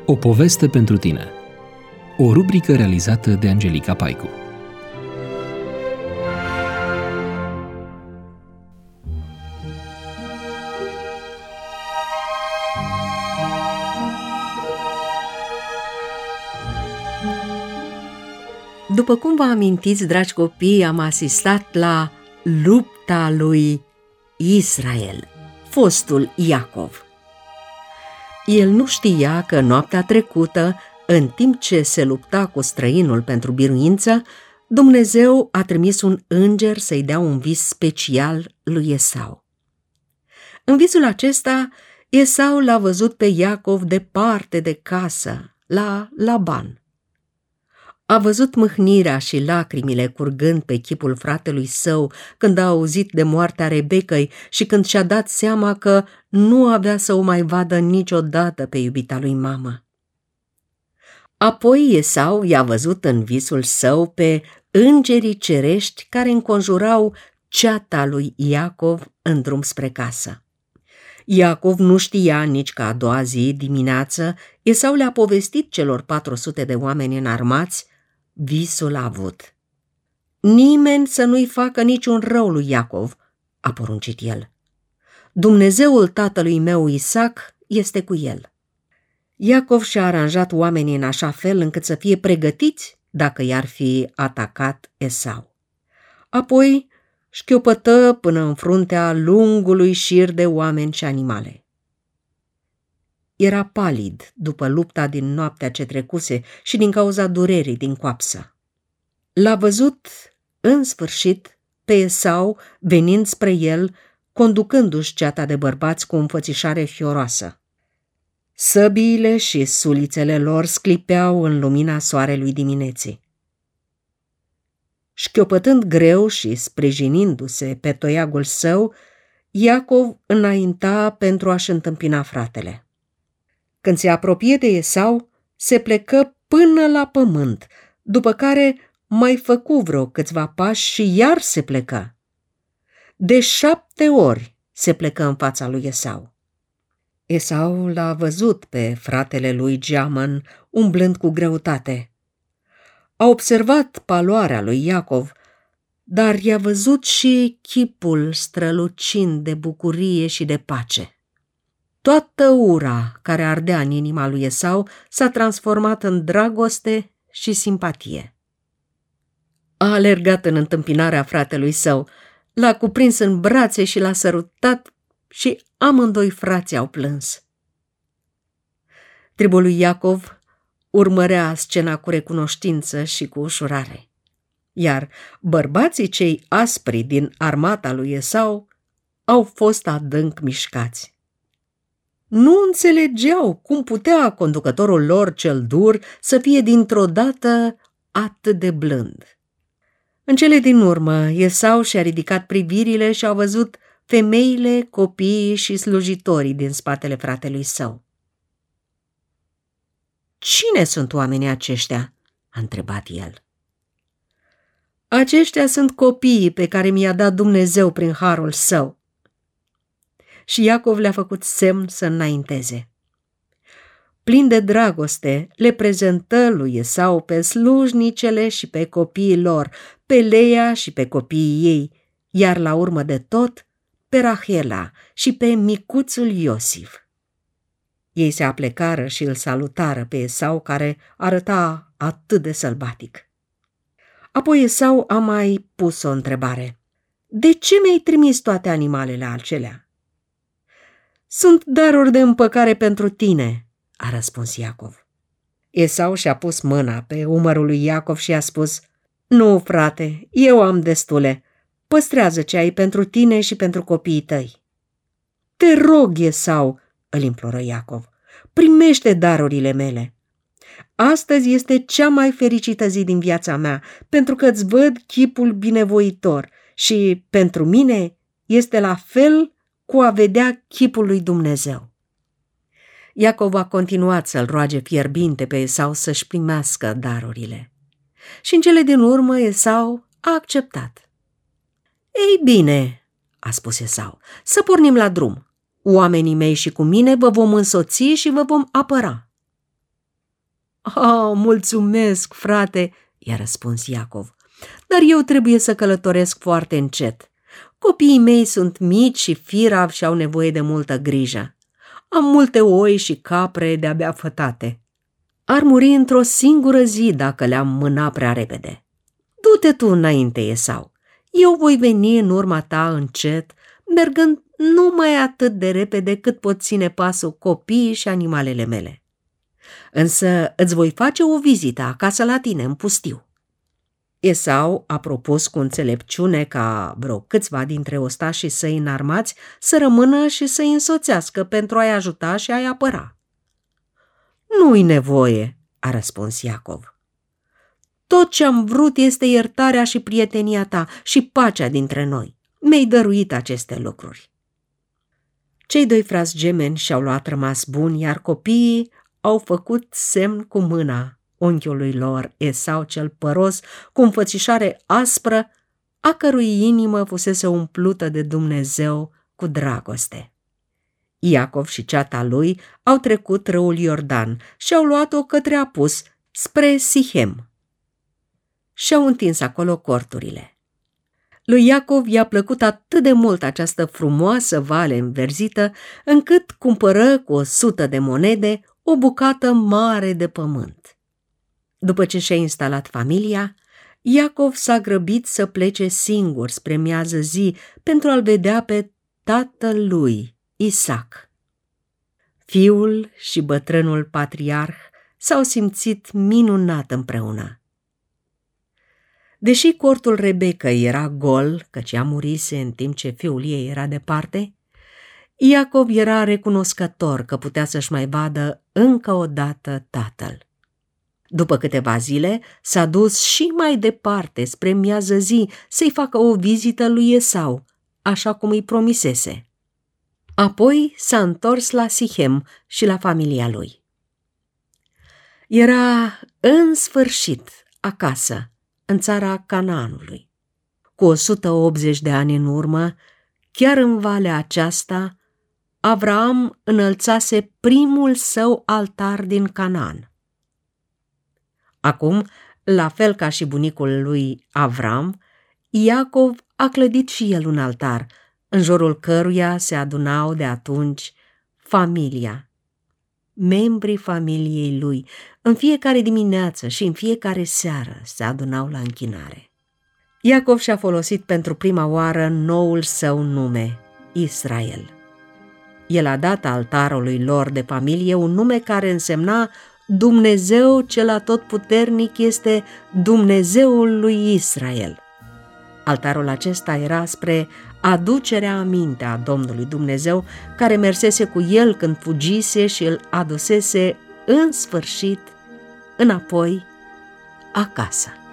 O poveste pentru tine. O rubrică realizată de Angelica Paicu. După cum vă amintiți, dragi copii, am asistat la lupta lui Israel, fostul Iacov. El nu știa că noaptea trecută, în timp ce se lupta cu străinul pentru biruință, Dumnezeu a trimis un înger să-i dea un vis special lui Esau. În visul acesta, Esau l-a văzut pe Iacov departe de casă, la Laban. A văzut mâhnirea și lacrimile curgând pe chipul fratelui său când a auzit de moartea Rebecăi și când și-a dat seama că nu avea să o mai vadă niciodată pe iubita lui mamă. Apoi Esau i-a văzut în visul său pe îngerii cerești care înconjurau ceata lui Iacov în drum spre casă. Iacov nu știa nici că a doua zi dimineață Esau le-a povestit celor 400 de oameni înarmați visul avut. Nimeni să nu-i facă niciun rău lui Iacov, a poruncit el. Dumnezeul tatălui meu Isaac este cu el. Iacov și-a aranjat oamenii în așa fel încât să fie pregătiți dacă i-ar fi atacat Esau. Apoi șchiopătă până în fruntea lungului șir de oameni și animale. Era palid după lupta din noaptea ce trecuse și din cauza durerii din coapsă. L-a văzut, în sfârșit, pe Esau venind spre el, conducându-și ceata de bărbați cu o înfățișare fioroasă. Săbiile și sulițele lor sclipeau în lumina soarelui dimineții. Șchiopătând greu și sprijinindu-se pe toiagul său, Iacov înainta pentru a-și întâmpina fratele. Când se apropie de Esau, se plecă până la pământ, după care mai făcu vreo câțiva pași și iar se plecă. De 7 ori se plecă în fața lui Esau. Esau l-a văzut pe fratele lui geamăn, umblând cu greutate. A observat paloarea lui Iacov, dar i-a văzut și chipul strălucind de bucurie și de pace. Toată ura care ardea în inima lui Esau s-a transformat în dragoste și simpatie. A alergat în întâmpinarea fratelui său, l-a cuprins în brațe și l-a sărutat și amândoi frații au plâns. Tribul lui Iacov urmărea scena cu recunoștință și cu ușurare, iar bărbații cei aspri din armata lui Esau au fost adânc mișcați. Nu înțelegeau cum putea conducătorul lor cel dur să fie dintr-o dată atât de blând. În cele din urmă, Esau și-a ridicat privirile și a văzut femeile, copiii și slujitorii din spatele fratelui său. Cine sunt oamenii aceștia? A întrebat el. Aceștia sunt copiii pe care mi-a dat Dumnezeu prin harul său. Și Iacov le-a făcut semn să înainteze. Plin de dragoste, le prezentă lui Esau pe slujnicele și pe copiii lor, pe Leia și pe copiii ei, iar la urmă de tot, pe Rahela și pe micuțul Iosif. Ei se aplecară și îl salutară pe Esau, care arăta atât de sălbatic. Apoi Esau a mai pus o întrebare. De ce mi-ai trimis toate animalele acelea? Sunt daruri de împăcare pentru tine, a răspuns Iacov. Esau și-a pus mâna pe umărul lui Iacov și a spus, nu, frate, eu am destule, păstrează ce ai pentru tine și pentru copiii tăi. Te rog, Esau, îl imploră Iacov, primește darurile mele. Astăzi este cea mai fericită zi din viața mea, pentru că îți văd chipul binevoitor și pentru mine este la fel cu a vedea chipul lui Dumnezeu. Iacov a continuat să-l roage fierbinte pe Esau să-și primească darurile. Și în cele din urmă Esau a acceptat. Ei bine, a spus Esau, să pornim la drum. Oamenii mei și cu mine vă vom însoți și vă vom apăra. Mulțumesc, frate, i-a răspuns Iacov, dar eu trebuie să călătoresc foarte încet. Copiii mei sunt mici și firavi și au nevoie de multă grijă. Am multe oi și capre de-abia fătate. Ar muri într-o singură zi dacă le-am mâna prea repede. Du-te tu înainte, Esau. Eu voi veni în urma ta încet, mergând numai atât de repede cât pot ține pasul copiii și animalele mele. Însă îți voi face o vizită acasă la tine, în pustiu. Esau a propus cu înțelepciune ca vreo câțiva dintre ostașii săi înarmați să rămână și să-i însoțească pentru a-i ajuta și a-i apăra. Nu-i nevoie, a răspuns Iacov. Tot ce-am vrut este iertarea și prietenia ta și pacea dintre noi. Mi-ai dăruit aceste lucruri. Cei doi frați gemeni și-au luat rămas buni, iar copiii au făcut semn cu mâna unchiului lor, Esau cel păros, cu înfățișare aspră, a cărui inimă fusese umplută de Dumnezeu cu dragoste. Iacov și ceata lui au trecut râul Iordan și au luat-o către apus, spre Sichem. Și-au întins acolo corturile. Lui Iacov i-a plăcut atât de mult această frumoasă vale înverzită, încât cumpără cu 100 de monede o bucată mare de pământ. După ce și-a instalat familia, Iacov s-a grăbit să plece singur spre miază zi pentru a-l vedea pe tatăl lui, Isaac. Fiul și bătrânul patriarh s-au simțit minunat împreună. Deși cortul Rebecăi era gol, căci ea murise în timp ce fiul ei era departe, Iacov era recunoscător că putea să-și mai vadă încă o dată tatăl. După câteva zile, s-a dus și mai departe spre miază zi să-i facă o vizită lui Esau, așa cum îi promisese. Apoi s-a întors la Sichem și la familia lui. Era în sfârșit acasă, în țara Canaanului. Cu 180 de ani în urmă, chiar în valea aceasta, Avraam înălțase primul său altar din Canaan. Acum, la fel ca și bunicul lui Avram, Iacov a clădit și el un altar, în jurul căruia se adunau de atunci familia, membrii familiei lui. În fiecare dimineață și în fiecare seară se adunau la închinare. Iacov și-a folosit pentru prima oară noul său nume, Israel. El a dat altarului lor de familie un nume care însemna Dumnezeu cel atotputernic este Dumnezeul lui Israel. Altarul acesta era spre aducerea aminte a Domnului Dumnezeu, care mersese cu el când fugise și îl adusese în sfârșit înapoi acasă.